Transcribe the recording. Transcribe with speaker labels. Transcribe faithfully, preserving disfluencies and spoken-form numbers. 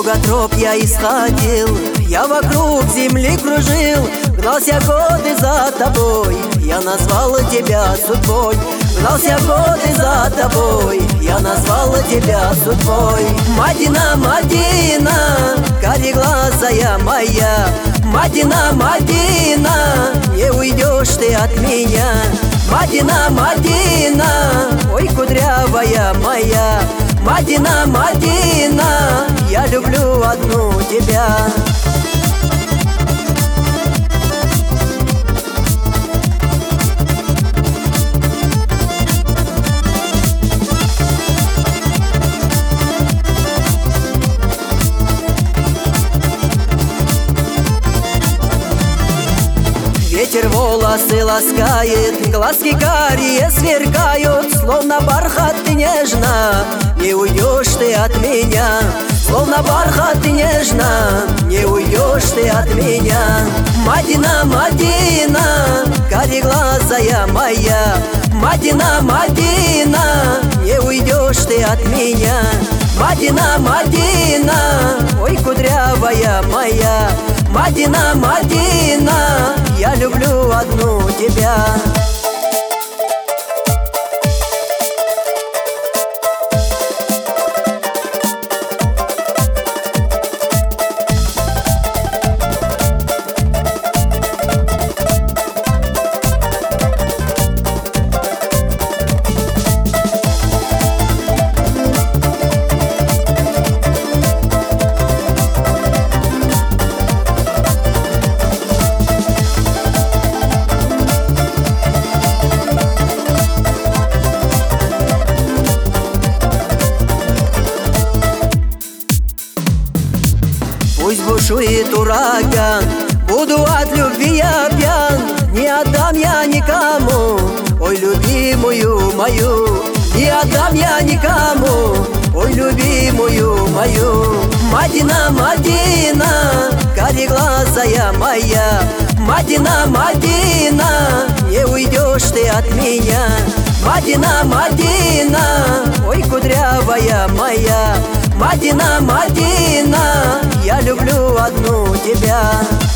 Speaker 1: Много троп я исходил, я вокруг земли кружил, гнался годы за тобой, я назвал тебя судьбой. Гнался годы за тобой, я назвал тебя судьбой. Мадина, Мадина, кореглазая моя, Мадина, Мадина, не уйдешь ты от меня. Мадина, Мадина, ой, кудрявая моя, Мадина, Мадина, я люблю одну тебя. Ветер волосы ласкает, глазки карие сверкают, словно бархат ты нежно, не уйдешь ты от меня. Словно бархат ты нежно, не уйдешь ты от меня. Мадина, Мадина, кореглазая моя, Мадина, Мадина, не уйдешь ты от меня. Мадина, Мадина, ой, кудрявая моя, Мадина, Мадина, я люблю одну тебя. Пусть бушует ураган, буду от любви я пьян, не отдам я никому, ой, любимую мою. Не отдам я никому, ой, любимую мою. Мадина, Мадина, кореглазая моя, Мадина, Мадина, не уйдешь ты от меня. Мадина, Мадина, ой, кудрявая моя, Мадина, Мадина, я люблю одну тебя.